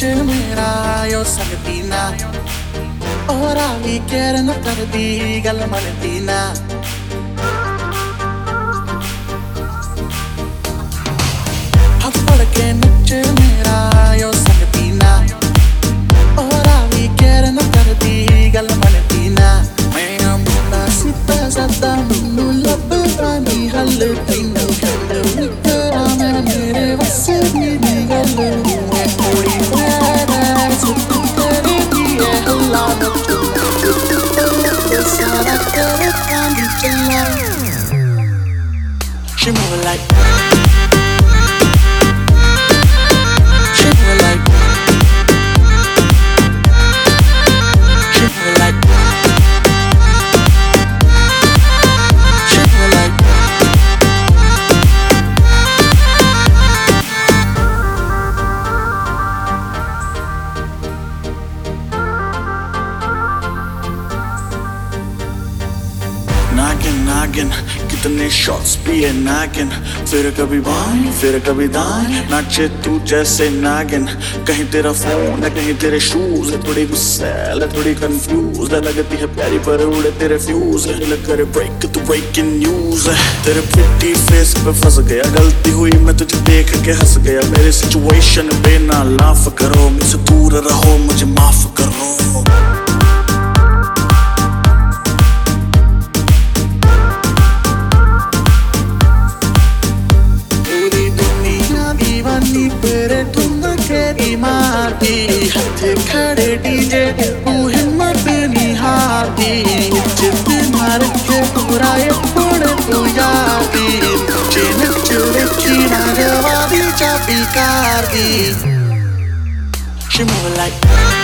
मेरा यो सकती ना और आवी कैरन कर दी गल मनती ना हफड़ के नच मेरा यो सकती ना और आवी कैरन कर दी गल मनती ना मैं मुंडा सीता सदा मुन्नू लब्बानी हल तीनू गल निकरा मैं मेरे वसे दी गल थोड़ी she move like she move like she move like she move like नागिन नागिन कितने शॉट्स पिए नागिन फिर कभी बाएं फिर कभी दाएं नाचे तू जैसे नागिन कहीं तेरा फोन है कहीं तेरे शूज है थोड़ी गुस्सैल है थोड़ी कंफ्यूज है लगती है प्यारी पर उड़े तेरे फ्यूज लग करे ब्रेक तू ब्रेकिंग न्यूज है तेरे प्रिटी फेस पे फंस गया गलती हुई मैं तुझे देख के हंस गया मेरी सिचुएशन पे ना लाफ करो मुझसे दूर रहो मुझे माफ करो तेरे ठुमके दी मारती हथे खड़े डीजे तू हिम्मत नहीं हारती जिद मार के पूरा ये पड़े तू यादी मुझे नच रखी ना जवाबी चाबी कार दी she move like